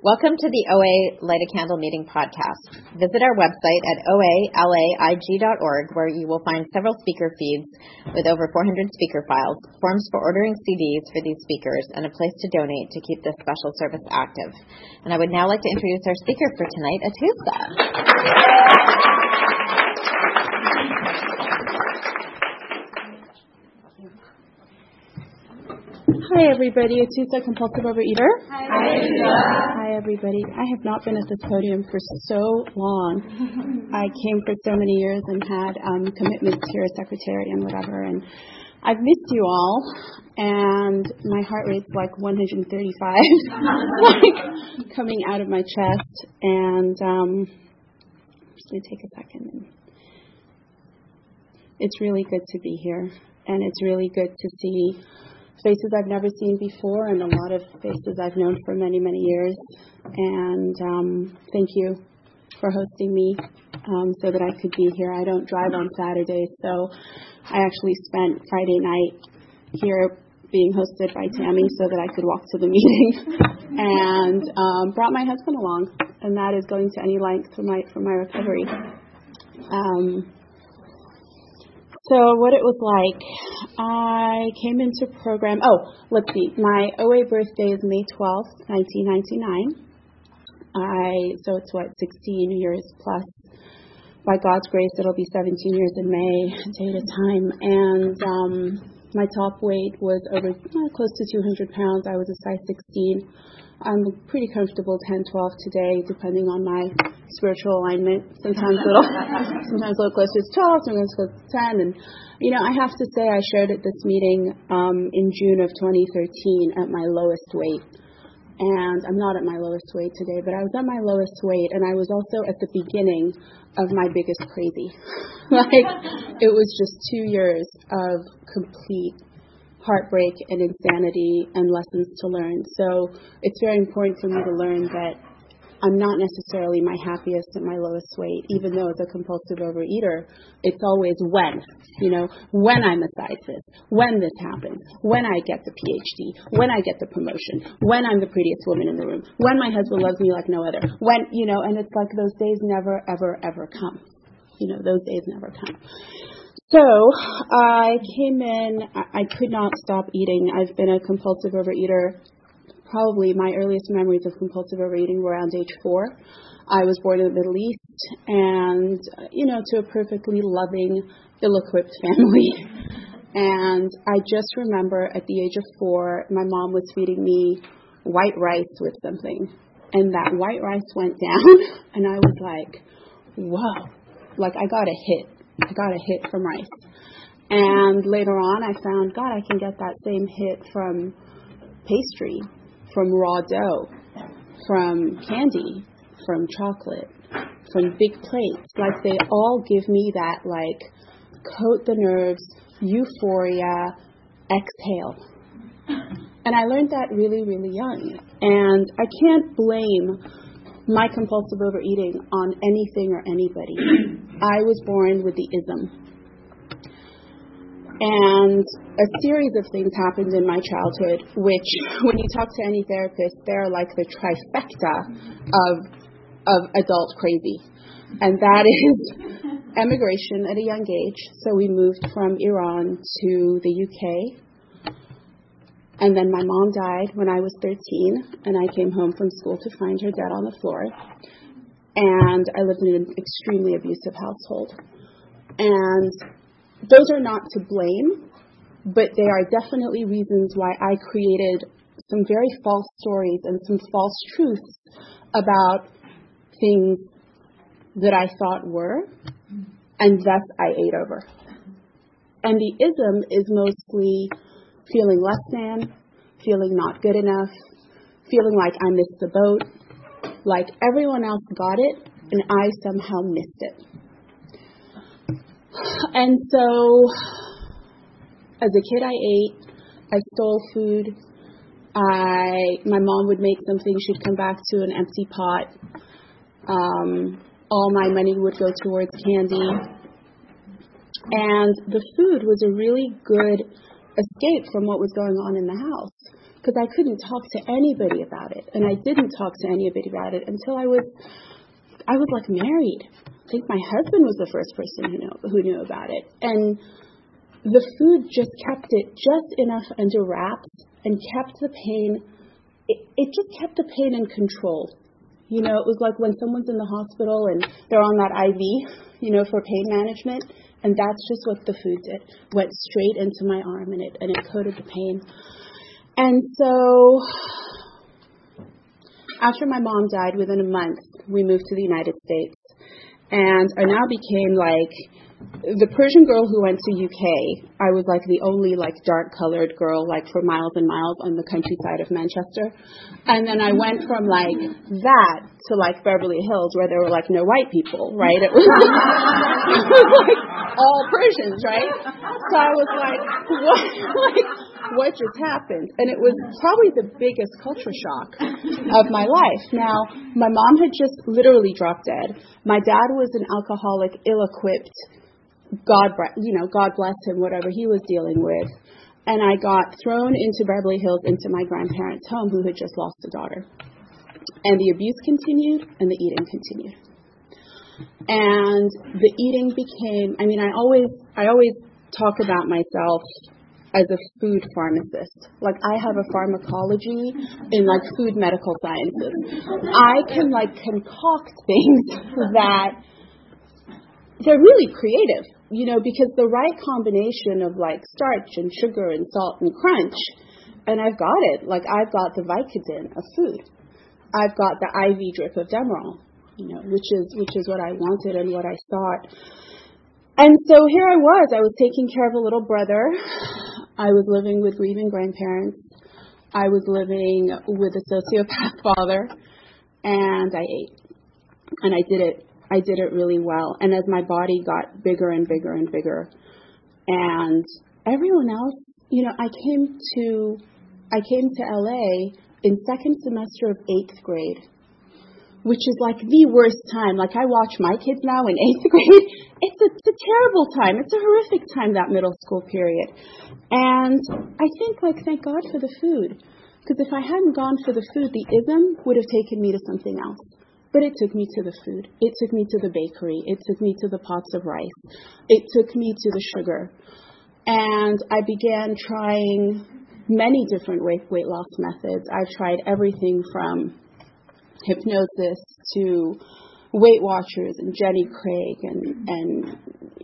Welcome to the OA Light a Candle Meeting podcast. Visit our website at oalaig.org, where you will find several speaker feeds with over 400 speaker files, forms for ordering CDs for these speakers, and a place to donate to keep this special service active. And I would now like to introduce our speaker for tonight, Atusa. Hi, everybody. Atusa, compulsive overeater. Hi, everybody. I have not been at this podium for so long. I came for so many years and had commitments here as secretary and whatever, and I've missed you all, and my heart rate's like 135, like coming out of my chest, and I'm just going to take a second. It's really good to be here, and it's really good to see faces I've never seen before and a lot of faces I've known for many, many years. And thank you for hosting me so that I could be here. I don't drive on Saturdays, so I actually spent Friday night here being hosted by Tammy so that I could walk to the meeting and brought my husband along, and that is going to any length for my recovery. So what it was like, I came into program, let's see, my OA birthday is May 12th, 1999. So it's 16 years plus. By God's grace, it'll be 17 years in May, day at a time. And my top weight was over close to 200 pounds. I was a size 16. I'm pretty comfortable 10, 12 today, depending on my spiritual alignment. Sometimes a little closer to 12, sometimes close to 10. And, I have to say I shared at this meeting in June of 2013 at my lowest weight. And I'm not at my lowest weight today, but I was at my lowest weight, and I was also at the beginning of my biggest crazy. It was just 2 years of complete heartbreak and insanity and lessons to learn. So it's very important for me to learn that I'm not necessarily my happiest at my lowest weight, even though as a compulsive overeater, it's always when I'm a size this, when this happens, when I get the PhD, when I get the promotion, when I'm the prettiest woman in the room, when my husband loves me like no other, when, and it's like those days never, ever, ever come. Those days never come. So I came in, I could not stop eating. I've been a compulsive overeater. Probably my earliest memories of compulsive overeating were around age 4. I was born in the Middle East and, to a perfectly loving, ill-equipped family. And I just remember at the age of 4, my mom was feeding me white rice with something. And that white rice went down and I was like, whoa, I got a hit. I got a hit from rice. And later on, I found, God, I can get that same hit from pastry, from raw dough, from candy, from chocolate, from big plates. They all give me that, coat the nerves, euphoria, exhale. And I learned that really, really young. And I can't blame my compulsive overeating on anything or anybody. I was born with the ism. And a series of things happened in my childhood, which, when you talk to any therapist, they're like the trifecta of adult crazy. And that is emigration at a young age. So we moved from Iran to the UK. And then my mom died when I was 13, and I came home from school to find her dead on the floor. And I lived in an extremely abusive household. And those are not to blame, but they are definitely reasons why I created some very false stories and some false truths about things that I thought were, and thus I ate over. And the ism is mostly feeling less than, feeling not good enough, feeling like I missed the boat, like everyone else got it, and I somehow missed it. And so, as a kid, I ate, I stole food, my mom would make something, she'd come back to an empty pot, all my money would go towards candy, and the food was a really good escape from what was going on in the house. because I couldn't talk to anybody about it. And I didn't talk to anybody about it until I was like married. I think my husband was the first person who knew about it. And the food just kept it just enough under wraps and kept the pain. It just kept the pain in control. It was like when someone's in the hospital and they're on that IV, for pain management. And that's just what the food did. Went straight into my arm and it coated the pain. And so after my mom died, within a month, we moved to the United States. And I now became like the Persian girl who went to UK. I was like the only like dark colored girl like for miles and miles on the countryside of Manchester. And then I went from like that to like Beverly Hills where there were like no white people, right? It was like all Persians, right? So I was like, what just happened? And it was probably the biggest culture shock of my life. Now, my mom had just literally dropped dead. My dad was an alcoholic, ill-equipped, God bless him, whatever he was dealing with. And I got thrown into Beverly Hills, into my grandparents' home, who had just lost a daughter. And the abuse continued, and the eating continued. And the eating became, I always talk about myself as a food pharmacist. Like, I have a pharmacology in like food medical sciences. I can like concoct things that they're really creative, because the right combination of like starch and sugar and salt and crunch, and I've got it. Like, I've got the Vicodin of food. I've got the IV drip of Demerol, which is what I wanted and what I thought. And so here I was taking care of a little brother. I was living with grieving grandparents. I was living with a sociopath father, and I ate. And I did it really well. And as my body got bigger and bigger and bigger, and everyone else, I came to LA in second semester of 8th grade, which is like the worst time. Like, I watch my kids now in 8th grade. It's a terrible time. It's a horrific time, that middle school period. And I think, like, thank God for the food. Because if I hadn't gone for the food, the ism would have taken me to something else. But it took me to the food. It took me to the bakery. It took me to the pots of rice. It took me to the sugar. And I began trying many different weight loss methods. I've tried everything from hypnosis to Weight Watchers and Jenny Craig and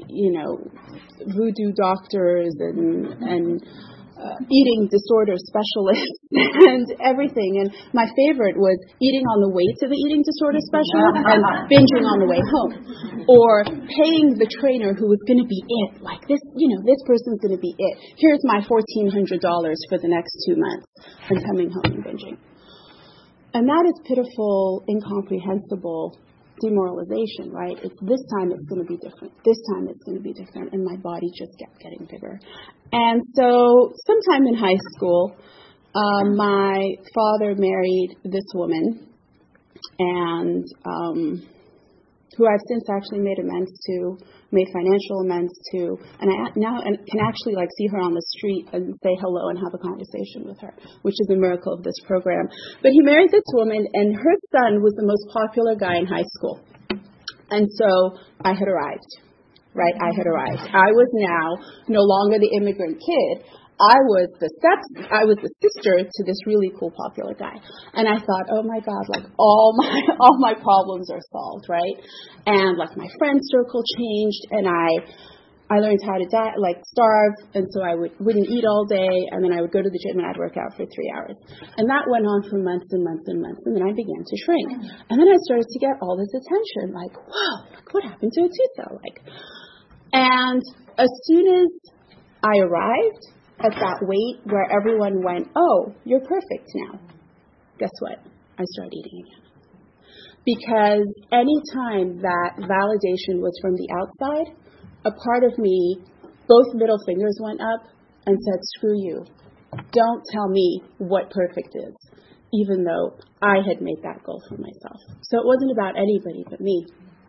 voodoo doctors and eating disorder specialists and everything. And my favorite was eating on the way to the eating disorder specialist and binging on the way home, or paying the trainer who was going to be it. Like, this person's going to be it. Here's my $1,400 for the next 2 months, and coming home and binging. And that is pitiful, incomprehensible demoralization, right? It's this time it's going to be different. This time it's going to be different. And my body just kept getting bigger. And so sometime in high school, my father married this woman, and who I've since actually made financial amends to, and I now can actually like see her on the street and say hello and have a conversation with her, which is a miracle of this program. But he married this woman, and her son was the most popular guy in high school. And so I had arrived, right? I had arrived. I was now no longer the immigrant kid. I was the sister to this really cool popular guy. And I thought, oh my God, like all my problems are solved, right? And like my friend circle changed, and I learned how to starve, and so I wouldn't eat all day, and then I would go to the gym and I'd work out for 3 hours. And that went on for months and months and months, and then I began to shrink. And then I started to get all this attention, like, wow, like what happened to Atousa? And as soon as I arrived at that weight where everyone went, oh, you're perfect now, guess what? I started eating again. Because any time that validation was from the outside, a part of me, both middle fingers went up and said, screw you. Don't tell me what perfect is, even though I had made that goal for myself. So it wasn't about anybody but me.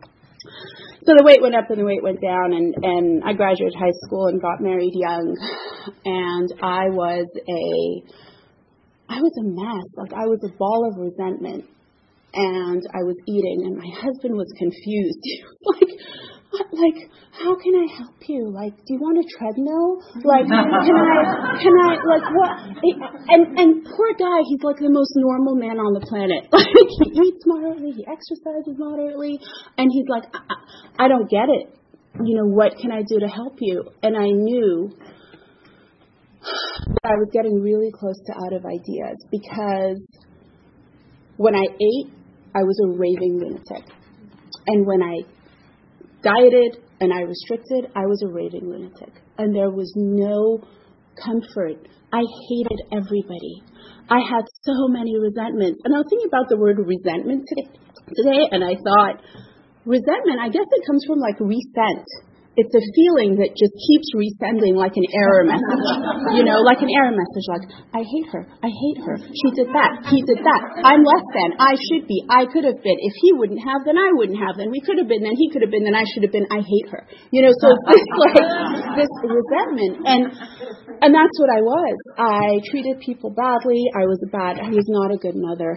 So the weight went up and the weight went down, and I graduated high school and got married young. And I was I was a mess. Like, I was a ball of resentment. And I was eating, and my husband was confused. He was like, how can I help you? Like, do you want a treadmill? Like, can I, like, what? And poor guy, he's like the most normal man on the planet. Like, he eats moderately, he exercises moderately, and he's like, I don't get it. You know, what can I do to help you? And I knew that I was getting really close to out of ideas, because when I ate, I was a raving lunatic. And when I dieted and I restricted, I was a raving lunatic. And there was no comfort. I hated everybody. I had so many resentments. And I was thinking about the word resentment today, and I thought, resentment, I guess it comes from like resent. It's a feeling that just keeps resending like an error message, you know, like an error message, like, I hate her, she did that, he did that, I'm less than, I should be, I could have been, if he wouldn't have, then I wouldn't have, then we could have been, then he could have been, then I should have been, I hate her, you know, so it's like this resentment, and that's what I was. I treated people badly, I was not a good mother.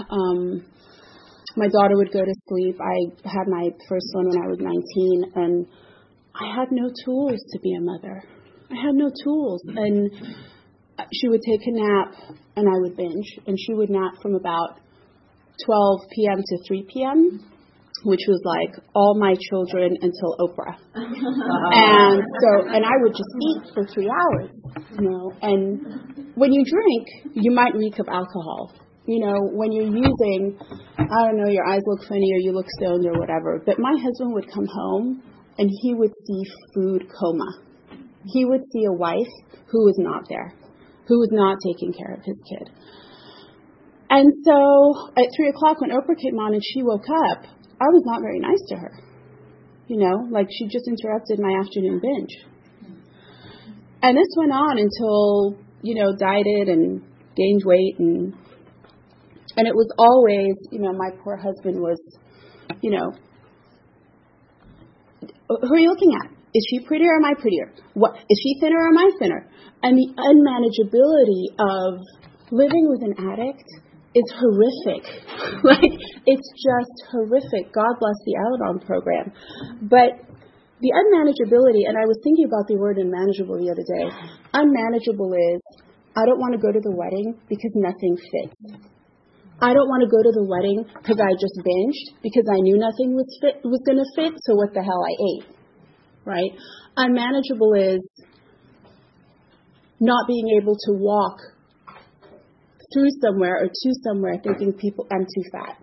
My daughter would go to sleep. I had my first one when I was 19, and I had no tools to be a mother. I had no tools. And she would take a nap, and I would binge. And she would nap from about 12 p.m. to 3 p.m., which was like all my children until Oprah. And I would just eat for 3 hours, you know. And when you drink, you might reek of alcohol. You know, when you're using, I don't know, your eyes look funny or you look stoned or whatever. But my husband would come home and he would see food coma. He would see a wife who was not there, who was not taking care of his kid. And so at 3 o'clock when Oprah came on and she woke up, I was not very nice to her. You know, like she just interrupted my afternoon binge. And this went on until, you know, dieted and gained weight, and it was always, you know, my poor husband was, you know, who are you looking at? Is she prettier or am I prettier? What, is she thinner or am I thinner? And the unmanageability of living with an addict is horrific. Like, it's just horrific. God bless the Al-Anon program. But the unmanageability, and I was thinking about the word unmanageable the other day. Unmanageable is, I don't want to go to the wedding because nothing fits. I don't want to go to the wedding because I just binged, because I knew nothing was going to fit, so what the hell, I ate, right? Unmanageable is not being able to walk through somewhere or to somewhere thinking I'm too fat.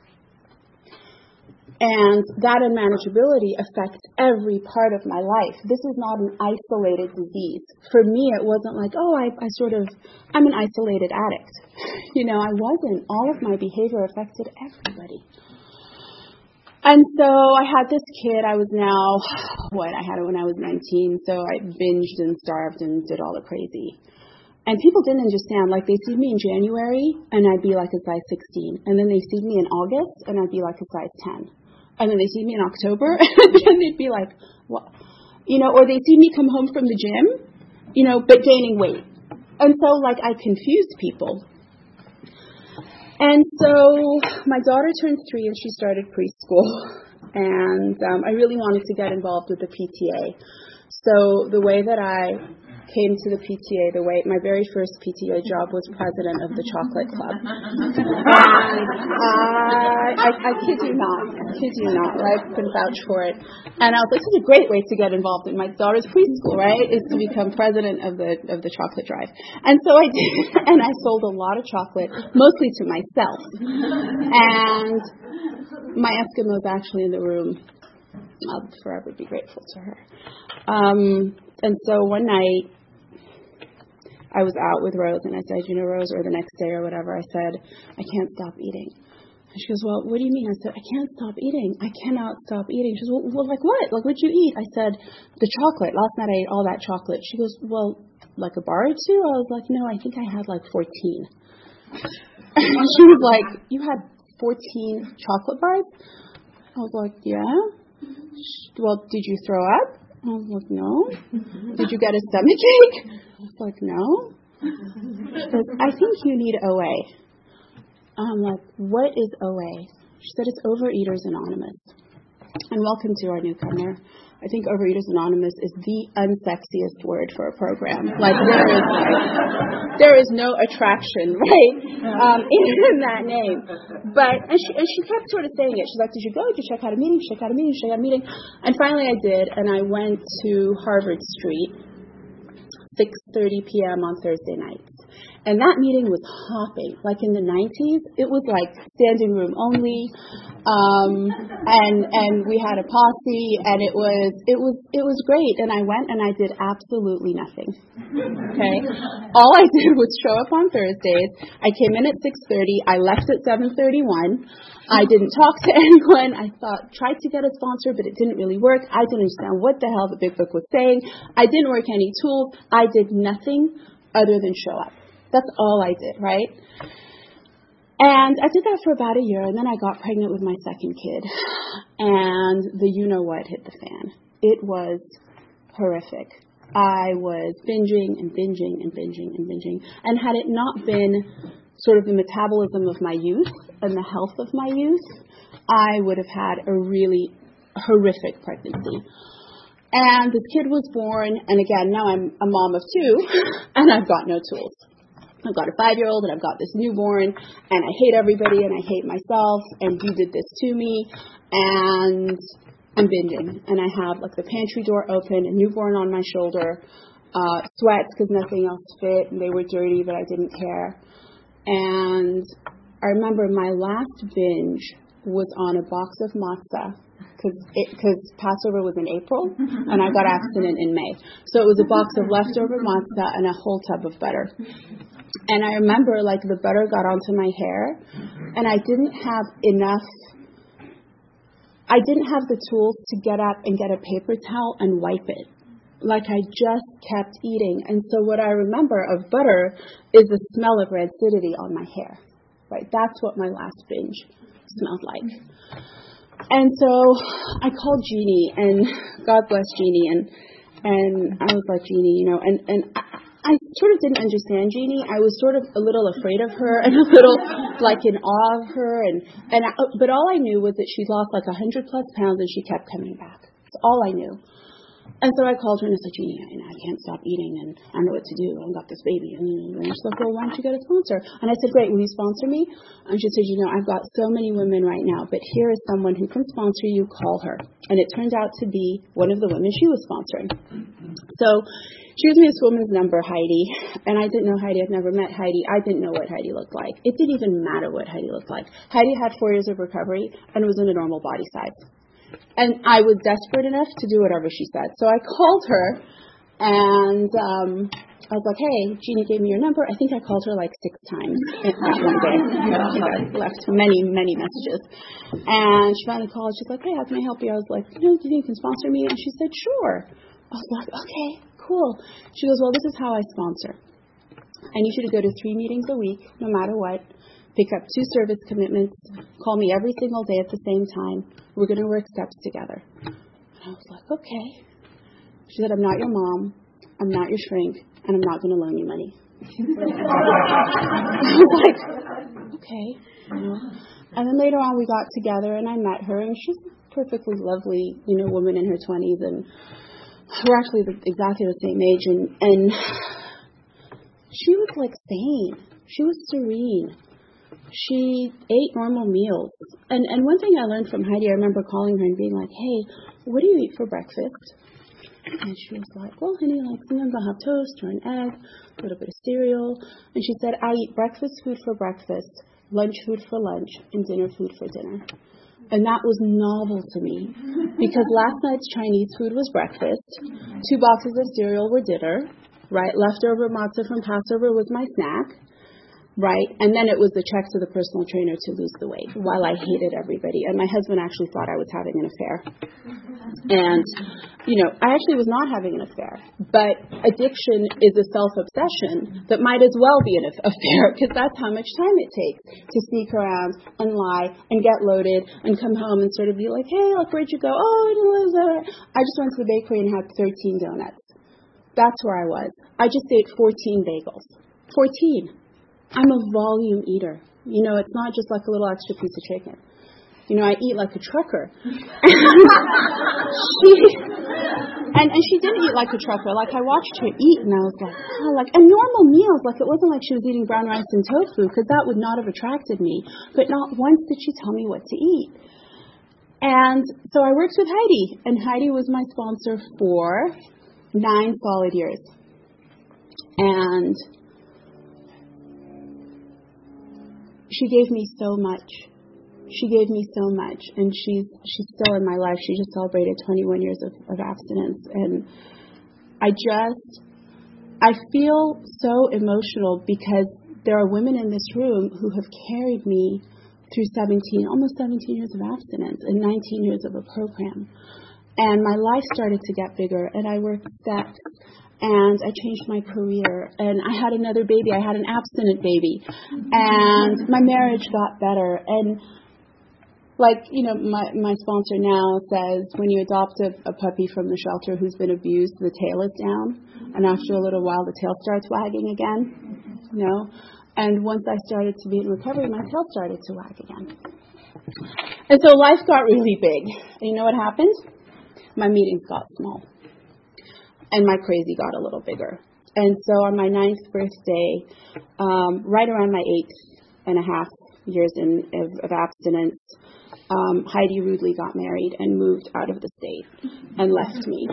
And that unmanageability affects every part of my life. This is not an isolated disease. For me, it wasn't like, oh, I'm an isolated addict. You know, I wasn't. All of my behavior affected everybody. And so I had this kid. I was now, I had it when I was 19. So I binged and starved and did all the crazy. And people didn't understand. Like, they see me in January, and I'd be like a size 16. And then they see me in August, and I'd be like a size 10. And then they see me in October, and then they'd be like, what? You know, or they see me come home from the gym, you know, but gaining weight. And so, like, I confused people. And so my daughter turned 3 and she started preschool. And I really wanted to get involved with the PTA. So the way that I came to the PTA, my very first PTA job was president of the Chocolate Club. And I kid you not, I can vouch for it. And I was like, this is a great way to get involved in my daughter's preschool, right, is to become president of the chocolate drive. And so I did, and I sold a lot of chocolate, mostly to myself. And my Eskimo is actually in the room. I'll forever be grateful to her. And so one night, I was out with Rose, and I said, you know, Rose, or the next day or whatever, I said, I can't stop eating. And she goes, well, what do you mean? I said, I can't stop eating. I cannot stop eating. She goes, well, like what? Like, what'd you eat? I said, the chocolate. Last night I ate all that chocolate. She goes, well, like a bar or two? I was like, no, I think I had like 14. And she was like, you had 14 chocolate bars? I was like, yeah. Well, did you throw up? I was like, no. Did you get a stomachache? I was like, no. She says, I think you need OA. I'm like, what is OA? She said, it's Overeaters Anonymous. And welcome to our newcomer. I think Overeaters Anonymous is the unsexiest word for a program. Like, there is no attraction, right, in that name. But, and she kept sort of saying it. She's like, did you go? Did you check out a meeting? Check out a meeting? Check out a meeting? And finally I did, and I went to Harvard Street, 6:30 p.m. on Thursday nights. And that meeting was hopping. Like in the 90s, it was like standing room only. And we had a posse, and it was great. And I went and I did absolutely nothing. Okay? All I did was show up on Thursdays. I came in at 6:30. I left at 7:31. I didn't talk to anyone. I tried to get a sponsor, but it didn't really work. I didn't understand what the hell the big book was saying. I didn't work any tools. I did nothing other than show up. That's all I did, right? And I did that for about a year, and then I got pregnant with my second kid. And the you-know-what hit the fan. It was horrific. I was binging and binging and binging and binging. And had it not been sort of the metabolism of my youth and the health of my youth, I would have had a really horrific pregnancy. And this kid was born, and again, now I'm a mom of two, and I've got no tools. I've got a 5-year-old, and I've got this newborn, and I hate everybody, and I hate myself, and you did this to me, and I'm binging. And I have, like, the pantry door open, a newborn on my shoulder, sweats because nothing else fit, and they were dirty, but I didn't care. And I remember my last binge was on a box of matzah, because Passover was in April, and I got abstinent in May. So it was a box of leftover matzah and a whole tub of butter. And I remember, like, the butter got onto my hair, and I didn't have the tools to get up and get a paper towel and wipe it. Like, I just kept eating. And so what I remember of butter is the smell of rancidity on my hair. Right? That's what my last binge smelled like. And so I called Jeannie, and God bless Jeannie, and I was like, Jeannie, you know, and I sort of didn't understand Jeannie. I was sort of a little afraid of her and a little like in awe of her, but all I knew was that she'd lost like 100+ pounds and she kept coming back. That's all I knew. And so I called her and I said, Jeannie, I can't stop eating, and I don't know what to do. I've got this baby. And she's like, well, why don't you get a sponsor? And I said, great, will you sponsor me? And she said, you know, I've got so many women right now, but here is someone who can sponsor you. Call her. And it turned out to be one of the women she was sponsoring. So she gives me this woman's number, Heidi. And I didn't know Heidi. I'd never met Heidi. I didn't know what Heidi looked like. It didn't even matter what Heidi looked like. Heidi had 4 years of recovery and was in a normal body size. And I was desperate enough to do whatever she said. So I called her, and I was like, hey, Jeannie gave me your number. I think I called her like 6 times that one day. I left many, many messages. And she finally called. She's like, hey, how can I help you? I was like, no, do you think you can sponsor me? And she said, sure. I was like, okay, cool. She goes, well, this is how I sponsor. I need you to go to 3 meetings a week, no matter what. Pick up 2 service commitments. Call me every single day at the same time. We're going to work steps together. And I was like, okay. She said, I'm not your mom. I'm not your shrink. And I'm not going to loan you money. I was like, okay. You know? And then later on we got together and I met her. And she's a perfectly lovely, you know, woman in her 20s. And we're actually exactly the same age. And she was like sane. She was serene. She ate normal meals. And one thing I learned from Heidi, I remember calling her and being like, hey, what do you eat for breakfast? And she was like, well, honey, like sometimes I'll have toast or an egg, a little bit of cereal. And she said, I eat breakfast food for breakfast, lunch food for lunch, and dinner food for dinner. And that was novel to me because last night's Chinese food was breakfast, 2 boxes of cereal were dinner, right? Leftover matzah from Passover was my snack. Right? And then it was the check to the personal trainer to lose the weight while I hated everybody. And my husband actually thought I was having an affair. And, you know, I actually was not having an affair. But addiction is a self-obsession that might as well be an affair because that's how much time it takes to sneak around and lie and get loaded and come home and sort of be like, hey, look, where'd you go? Oh, I just went to the bakery and had 13 donuts. That's where I was. I just ate 14 bagels. 14. I'm a volume eater. It's not just like a little extra piece of chicken. I eat like a trucker. She didn't eat like a trucker. Like, I watched her eat, and I was like, and normal meals. Like, it wasn't like she was eating brown rice and tofu, because that would not have attracted me. But not once did she tell me what to eat. And so I worked with Heidi, and Heidi was my sponsor for 9 solid years. And she gave me so much. She gave me so much, and she's still in my life. She just celebrated 21 years of abstinence, and I feel so emotional because there are women in this room who have carried me through almost 17 years of abstinence and 19 years of a program. And my life started to get bigger, and I worked steps, and I changed my career, and I had another baby. I had an abstinent baby, and my marriage got better. And like, my sponsor now says, when you adopt a puppy from the shelter who's been abused, the tail is down, and after a little while, the tail starts wagging again, And once I started to be in recovery, my tail started to wag again. And so life got really big. And you know what happened? My meetings got small. And my crazy got a little bigger. And so on my 9th birthday, right around my 8.5 years of abstinence, Heidi rudely got married and moved out of the state and left me.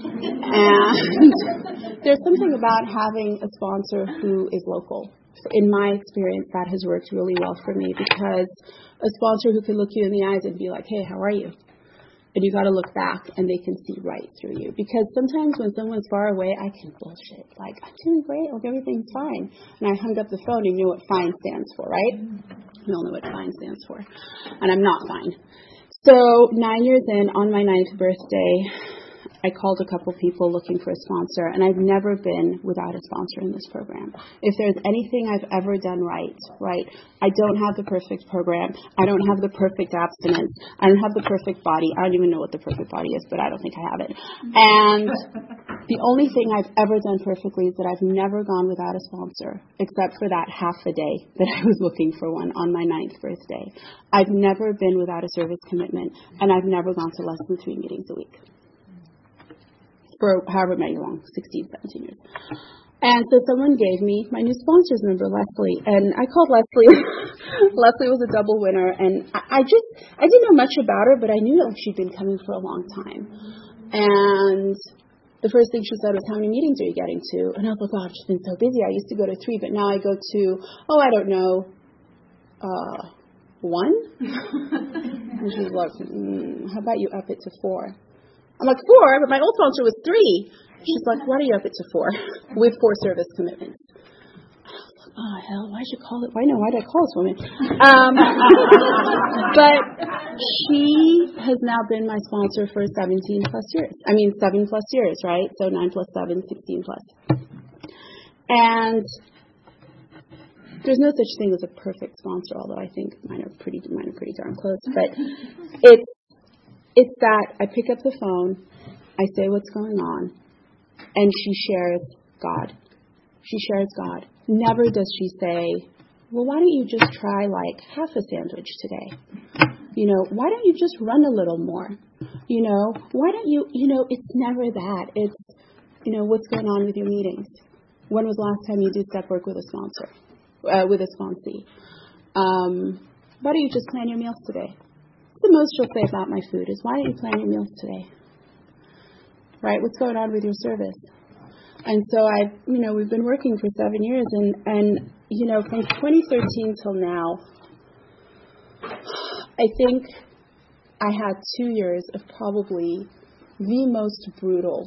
And there's something about having a sponsor who is local. In my experience, that has worked really well for me, because a sponsor who can look you in the eyes and be like, hey, how are you? And you got to look back, and they can see right through you. Because sometimes when someone's far away, I can bullshit. Like, I'm doing great. Like, everything's fine. And I hung up the phone, and you know what FINE stands for, right? You all know what FINE stands for. And I'm not fine. So 9 years in, on my 9th birthday, I called a couple people looking for a sponsor, and I've never been without a sponsor in this program. If there's anything I've ever done right, I don't have the perfect program. I don't have the perfect abstinence. I don't have the perfect body. I don't even know what the perfect body is, but I don't think I have it. And the only thing I've ever done perfectly is that I've never gone without a sponsor, except for that half a day that I was looking for one on my 9th birthday. I've never been without a service commitment, and I've never gone to less than 3 meetings a week. For however many long, 16, 17 years. And so someone gave me my new sponsor's number, Leslie. And I called Leslie. Leslie was a double winner. And I didn't know much about her, but I knew that she'd been coming for a long time. And the first thing she said was, how many meetings are you getting to? And I was like, oh, I've just been so busy. I used to go to 3, but now I go to, I don't know, 1? And she was like, how about you up it to 4? I'm like, 4? But my old sponsor was 3. She's like, why do you up it to 4? With 4 service commitments. And I was like, oh, hell, why did I call this woman? But she has now been my sponsor for 17 plus years. 7 plus years, right? So 9 plus 7, 16 plus. And there's no such thing as a perfect sponsor, although I think mine are pretty darn close. But it's that I pick up the phone, I say what's going on, and she shares God. She shares God. Never does she say, well, why don't you just try like half a sandwich today? Why don't you just run a little more? Why don't you, it's never that. It's, what's going on with your meetings? When was the last time you did step work with a sponsor, with a sponsee? Why don't you just plan your meals today? The most she'll say about my food is, why don't you plan your meals today? Right? What's going on with your service? And so we've been working for 7 years, and from 2013 till now, I think I had 2 years of probably the most brutal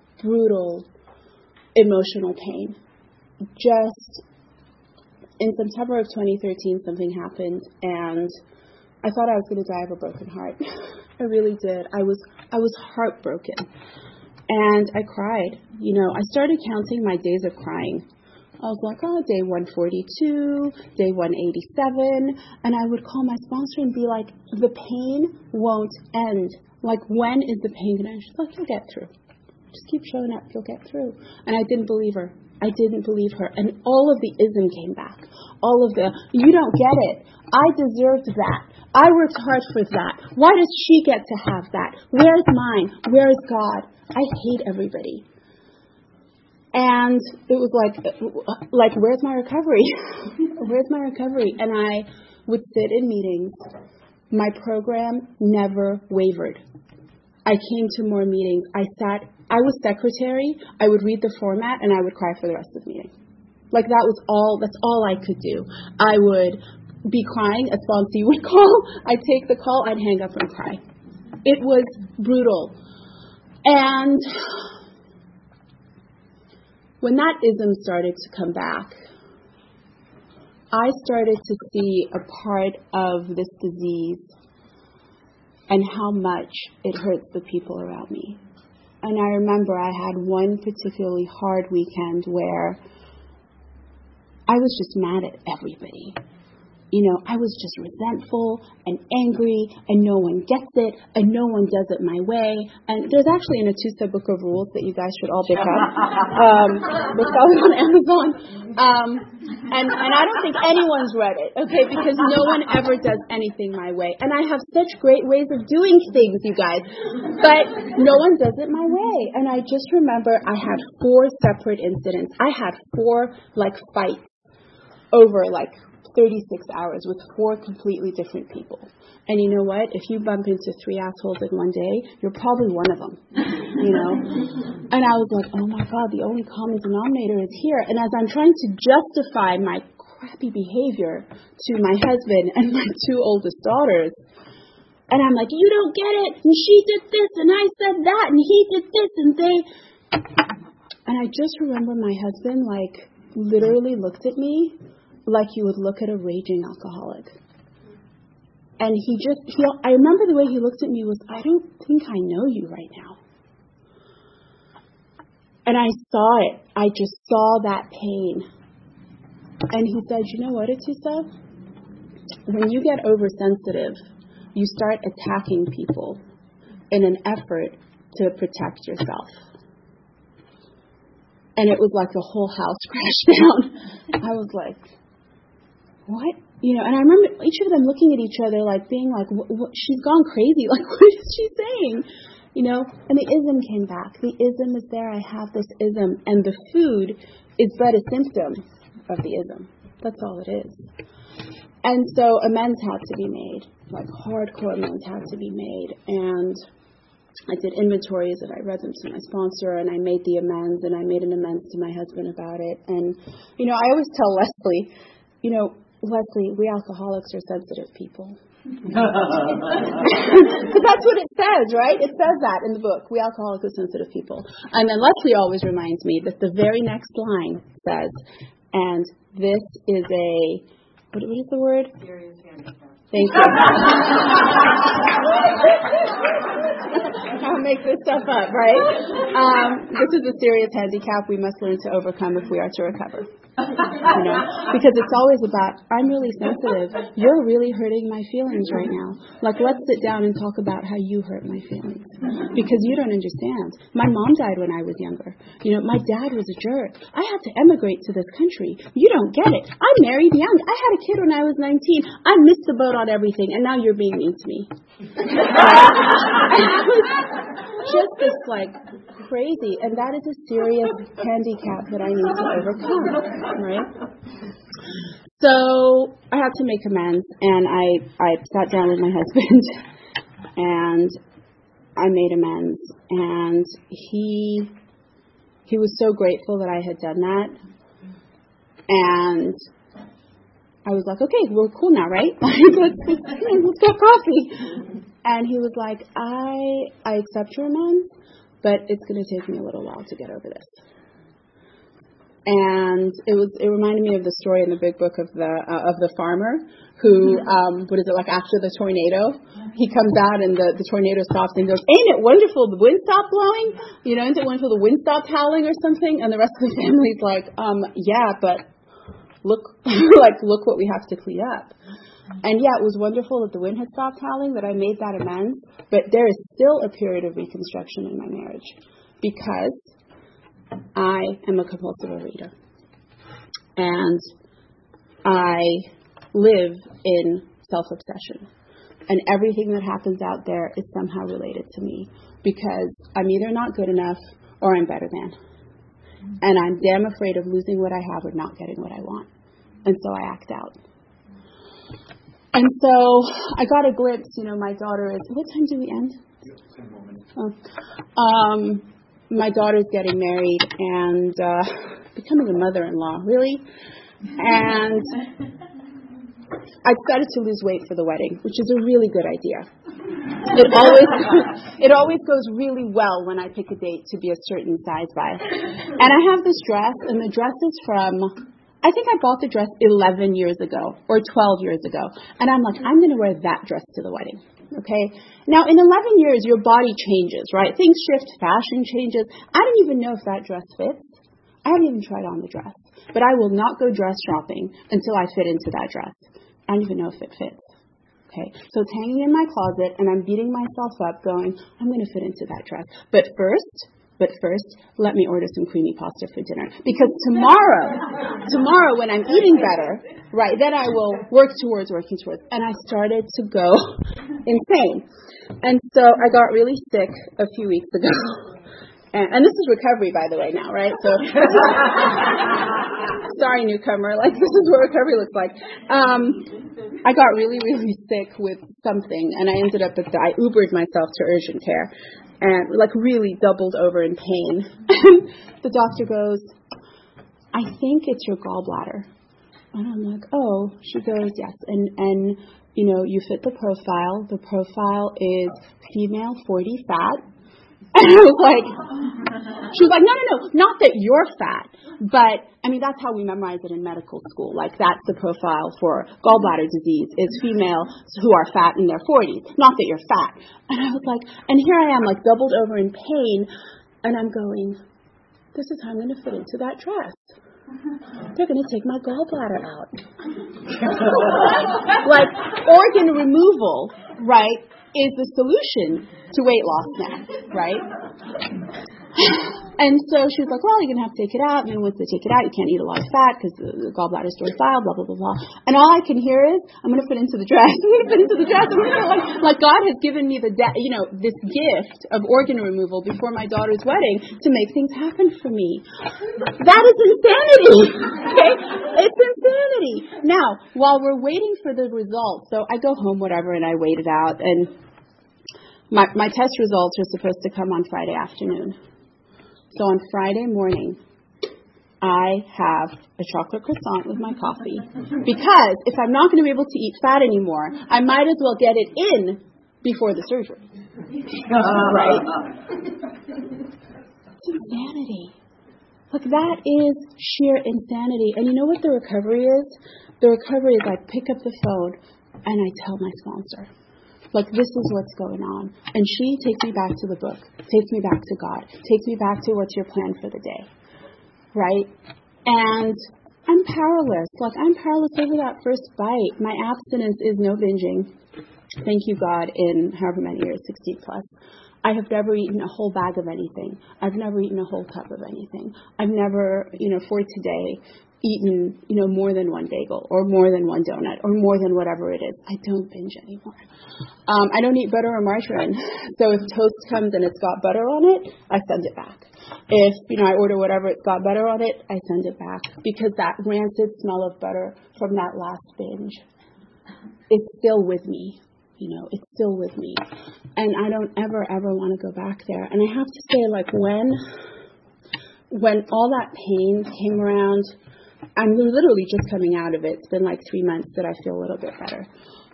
emotional pain. Just in September of 2013, something happened, and I thought I was going to die of a broken heart. I really did. I was heartbroken. And I cried. I started counting my days of crying. I was like, day 142, day 187. And I would call my sponsor and be like, the pain won't end. Like, when is the pain going to end? She's like, you'll get through. Just keep showing up. You'll get through. And I didn't believe her. I didn't believe her. And all of the ism came back. All of the, you don't get it. I deserved that. I worked hard for that. Why does she get to have that? Where's mine? Where's God? I hate everybody. And it was like, where's my recovery? Where's my recovery? And I would sit in meetings. My program never wavered. I came to more meetings. I was secretary. I would read the format and I would cry for the rest of the meeting. Like that's all I could do. I would be crying. A sponsee would call. I'd take the call. I'd hang up and cry. It was brutal. And when that ism started to come back, I started to see a part of this disease and how much it hurts the people around me. And I remember I had one particularly hard weekend where I was just mad at everybody. I was just resentful and angry, and no one gets it, and no one does it my way. And there's actually an Atusa book of rules that you guys should all pick up. It's on Amazon. And I don't think anyone's read it, okay, because no one ever does anything my way. And I have such great ways of doing things, you guys, but no one does it my way. And I just remember I had 4 separate incidents. I had 4, fights over, 36 hours with 4 completely different people. And you know what? If you bump into 3 assholes in one day, you're probably one of them, And I was like, oh my God, the only common denominator is here. And as I'm trying to justify my crappy behavior to my husband and my 2 oldest daughters, and I'm like, you don't get it, and she did this, and I said that, and he did this, and they... And I just remember my husband, literally looked at me like you would look at a raging alcoholic. And I remember the way he looked at me was, I don't think I know you right now. And I saw it. I just saw that pain. And he said, you know what, Atusa? When you get oversensitive, you start attacking people in an effort to protect yourself. And it was like the whole house crashed down. I was like, what? And I remember each of them looking at each other being like, what, she's gone crazy. What is she saying? And the ism came back. The ism is there. I have this ism. And the food is but a symptom of the ism. That's all it is. And so amends had to be made. Hardcore amends had to be made. And I did inventories and I read them to my sponsor and I made the amends and I made an amends to my husband about it. And, I always tell Leslie, Leslie, we alcoholics are sensitive people. Because that's what it says, right? It says that in the book. We alcoholics are sensitive people. And then Leslie always reminds me that the very next line says, and this is a, what is the word? Serious handicap. Thank you. I'll make this stuff up, right? This is a serious handicap we must learn to overcome if we are to recover. Because it's always about, I'm really sensitive. You're really hurting my feelings right now. Let's sit down and talk about how you hurt my feelings. Because you don't understand. My mom died when I was younger. My dad was a jerk. I had to emigrate to this country. You don't get it. I married young. I had a kid when I was 19. I missed the boat on everything, and now you're being mean to me. Just this crazy, and that is a serious handicap that I need to overcome, right? So I had to make amends, and I sat down with my husband, and I made amends, and he was so grateful that I had done that, and I was like, okay, we're cool now, right? let's get coffee. And he was like, I accept your amends, but it's going to take me a little while to get over this. And it reminded me of the story in the big book of the farmer who, after the tornado, he comes out and the tornado stops and goes, ain't it wonderful the wind stopped blowing? Isn't it wonderful the wind stopped howling or something? And the rest of the family's like, yeah, but look what we have to clean up. And yeah, it was wonderful that the wind had stopped howling, that I made that amends, but there is still a period of reconstruction in my marriage because I am a compulsive overeater. And I live in self-obsession. And everything that happens out there is somehow related to me because I'm either not good enough or I'm better than. And I'm damn afraid of losing what I have or not getting what I want. And so I act out. And so I got a glimpse, my daughter is, what time do we end? 10 more minutes. My daughter's getting married and becoming a mother-in-law, really. And I decided to lose weight for the wedding, which is a really good idea. It always goes really well when I pick a date to be a certain size by. And I have this dress, and the dress is from, I think I bought the dress 11 years ago or 12 years ago. And I'm like, I'm going to wear that dress to the wedding. Okay. Now, in 11 years, your body changes, right? Things shift, fashion changes. I don't even know if that dress fits. I haven't even tried on the dress. But I will not go dress shopping until I fit into that dress. I don't even know if it fits. Okay, so it's hanging in my closet, and I'm beating myself up going, I'm going to fit into that dress. But first, let me order some creamy pasta for dinner. Because tomorrow when I'm eating better, right, then I will working towards. And I started to go insane. And so I got really sick a few weeks ago. And this is recovery, by the way, now, right? So, sorry, newcomer. Like, this is what recovery looks like. I got really, really sick with something, and I ended up I Ubered myself to urgent care, and really doubled over in pain. The doctor goes, I think it's your gallbladder. And I'm like, oh. She goes, yes. And you fit the profile. The profile is female, 40, fat. And I was like, she was like, no, not that you're fat, but that's how we memorize it in medical school. Like, that's the profile for gallbladder disease is females who are fat in their 40s, not that you're fat. And I was like, and here I am, like, doubled over in pain, and I'm going, this is how I'm going to fit into that dress. They're going to take my gallbladder out. Like, organ removal, right, is the solution to weight loss now, right? And so she was like, well, you're going to have to take it out. And then once they take it out, you can't eat a lot of fat because the gallbladder is stored bile, blah, blah, blah, blah. And all I can hear is, I'm going to fit into the dress. I'm going to fit into the dress. I'm going to like God has given me this gift of organ removal before my daughter's wedding to make things happen for me. That is insanity. Okay? It's insanity. Now, while we're waiting for the results, so I go home, whatever, and I wait it out. And my test results are supposed to come on Friday afternoon. So on Friday morning, I have a chocolate croissant with my coffee. Because if I'm not going to be able to eat fat anymore, I might as well get it in before the surgery. Right? It's insanity. Like, that is sheer insanity. And you know what the recovery is? The recovery is I pick up the phone and I tell my sponsor, like, this is what's going on. And she takes me back to the book, takes me back to God, takes me back to what's your plan for the day, right? And I'm powerless. Like, I'm powerless over that first bite. My abstinence is no binging. Thank you, God, in however many years, 60 plus. I have never eaten a whole bag of anything. I've never eaten a whole cup of anything. I've never, for today, eaten, more than one bagel or more than one donut or more than whatever it is. I don't binge anymore. I don't eat butter or margarine. So if toast comes and it's got butter on it, I send it back. If, I order whatever, it's got butter on it, I send it back. Because that rancid smell of butter from that last binge is still with me. It's still with me. And I don't ever want to go back there. And I have to say, like, when all that pain came around, I'm literally just coming out of it. It's been like 3 months that I feel a little bit better.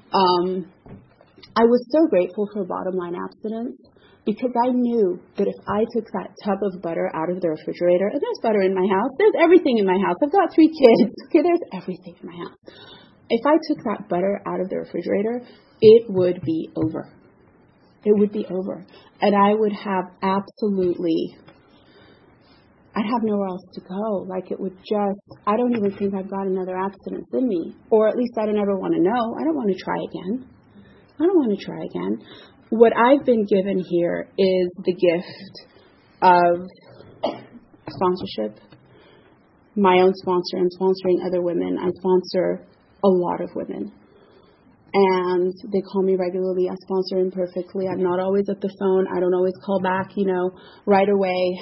I was so grateful for bottom line abstinence because I knew that if I took that tub of butter out of the refrigerator, and there's butter in my house, there's everything in my house. I've got 3 kids. Okay, there's everything in my house. If I took that butter out of the refrigerator, it would be over. It would be over. And I would have I'd have nowhere else to go. Like, it would I don't even think I've got another abstinence in me. Or at least I don't ever want to know. I don't want to try again. What I've been given here is the gift of sponsorship, my own sponsor. I'm sponsoring other women. I sponsor a lot of women. And they call me regularly. I sponsor imperfectly. I'm not always at the phone. I don't always call back, right away.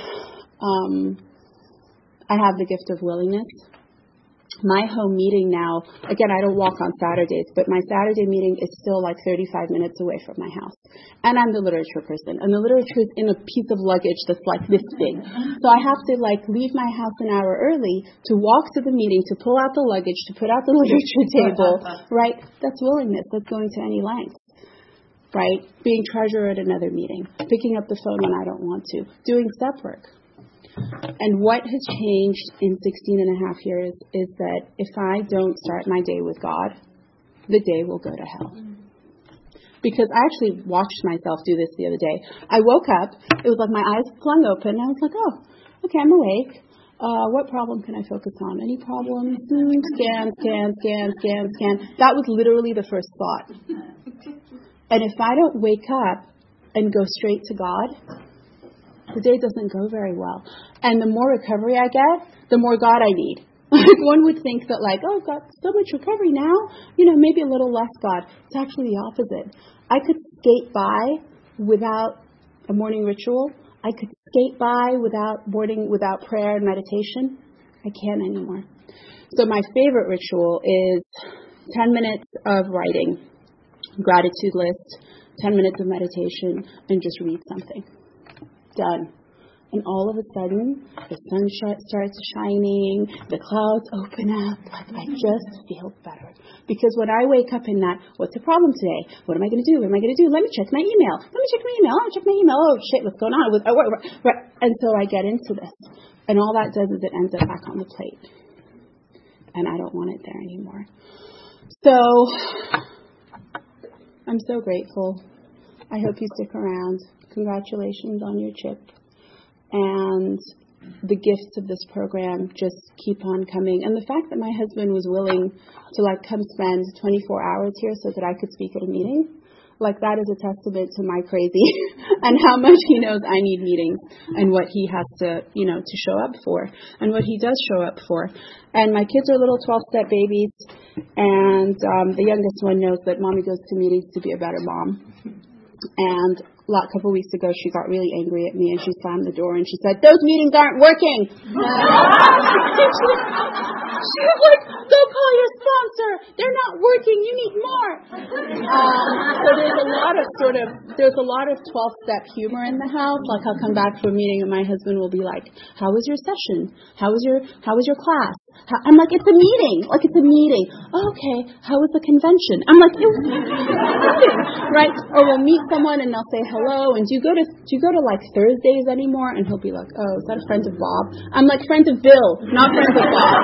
I have the gift of willingness. My home meeting now, again, I don't walk on Saturdays, but my Saturday meeting is still like 35 minutes away from my house. And I'm the literature person. And the literature is in a piece of luggage that's like this big. So I have to leave my house an hour early to walk to the meeting, to pull out the luggage, to put out the literature table, right? That's willingness. That's going to any length, right? Being treasurer at another meeting, picking up the phone when I don't want to, doing step work. And what has changed in 16 and a half years is that if I don't start my day with God, the day will go to hell. Because I actually watched myself do this the other day. I woke up, it was like my eyes flung open, and I was like, oh, okay, I'm awake. What problem can I focus on? Any problems? Scan. That was literally the first thought. And if I don't wake up and go straight to God, the day doesn't go very well. And the more recovery I get, the more God I need. One would think that I've got so much recovery now, maybe a little less God. It's actually the opposite. I could skate by without a morning ritual. I could skate by without prayer and meditation. I can't anymore. So my favorite ritual is 10 minutes of writing, gratitude list, 10 minutes of meditation, and just read something. Done. And all of a sudden, the sun starts shining, the clouds open up, I just feel better. Because when I wake up in that, what's the problem today? What am I going to do? Let me check my email. Oh, shit, what's going on? And so I get into this. And all that does is it ends up back on the plate. And I don't want it there anymore. So, I'm so grateful. I hope you stick around. Congratulations on your chip. And the gifts of this program just keep on coming. And the fact that my husband was willing to come spend 24 hours here so that I could speak at a meeting, that is a testament to my crazy and how much he knows I need meetings and what he has to, to show up for and what he does show up for. And my kids are little 12-step babies. And the youngest one knows that mommy goes to meetings to be a better mom. And a couple weeks ago, she got really angry at me and she slammed the door and she said, "Those meetings aren't working." She was like, "Go call your sponsor. They're not working. You need more." So there's a lot of 12-step humor in the house. I'll come back from a meeting and my husband will be like, "How was your session? How was your class?" I'm like, "It's a meeting." It's a meeting. "Oh, okay. How was the convention?" I'm like, "It was right." Or we'll meet someone and they'll say hello. And do you go to Thursdays anymore? And he'll be like, "Oh, is that a friend of Bob?" I'm like, "Friend of Bill, not friend of Bob."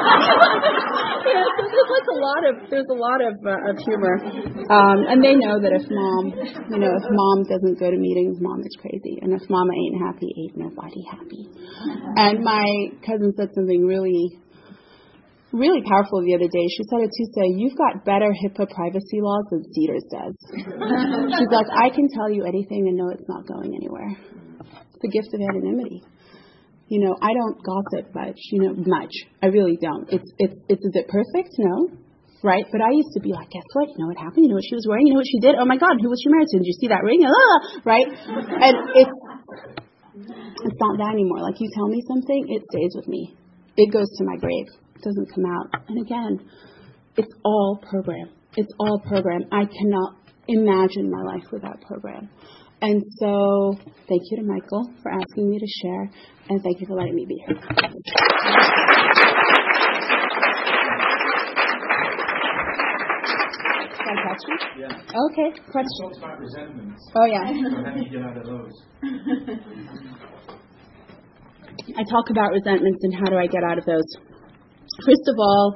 So there's a lot of humor. And they know that if mom doesn't go to meetings, mom is crazy. And if mama ain't happy, ain't nobody happy. And my cousin said something really, really powerful the other day. She said to say, "You've got better HIPAA privacy laws than Cedars does." She's like, "I can tell you anything and know it's not going anywhere." It's the gift of anonymity. I don't gossip much, much. I really don't. Is it perfect? No. Right? But I used to be like, "Guess what? You know what happened? You know what she was wearing? You know what she did? Oh my God, who was she married to? Did you see that ring?" Right? And it's not that anymore. You tell me something, it stays with me. It goes to my grave. It doesn't come out. And again, it's all program. It's all program. I cannot imagine my life without program. And so thank you to Michael for asking me to share, and thank you for letting me be here. Got a question? Yeah. Okay, question. Talk about resentments. Oh, yeah. So how do you get out of those? I talk about resentments and how do I get out of those. First of all,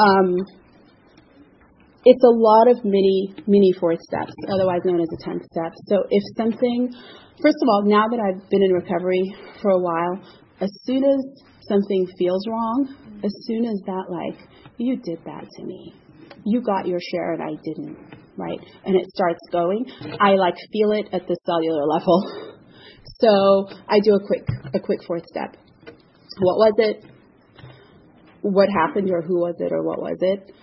it's a lot of mini fourth steps, otherwise known as a 10th step. So if something, first of all, now that I've been in recovery for a while, as soon as something feels wrong, as soon as that you did that to me, you got your share and I didn't, right? And it starts going, I feel it at the cellular level. So I do a quick fourth step. What was it? What happened, or who was it, or what was it?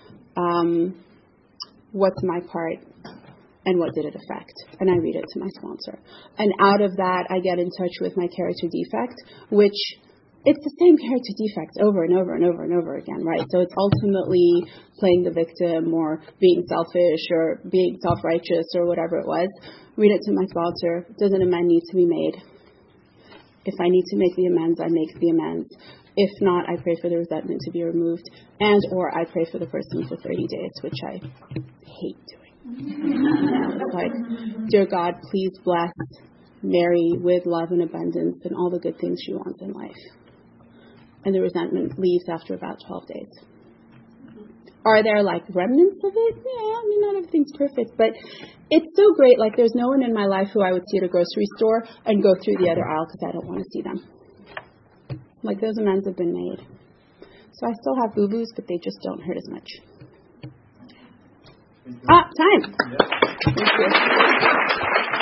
What's my part? And what did it affect? And I read it to my sponsor. And out of that, I get in touch with my character defect, which it's the same character defects over and over and over and over again, right? So it's ultimately playing the victim or being selfish or being self-righteous or whatever it was. Read it to my sponsor. Does an amend need to be made? If I need to make the amends, I make the amends. If not, I pray for the resentment to be removed, and or I pray for the person for 30 days, which I hate doing. It's like, dear God, please bless Mary with love and abundance and all the good things she wants in life. And the resentment leaves after about 12 days. Are there like remnants of it? Yeah, I mean, not everything's perfect, but it's so great. Like, there's no one in my life who I would see at a grocery store and go through the other aisle because I don't want to see them. Like, those amends have been made. So I still have boo-boos, but they just don't hurt as much. Time. Thank you.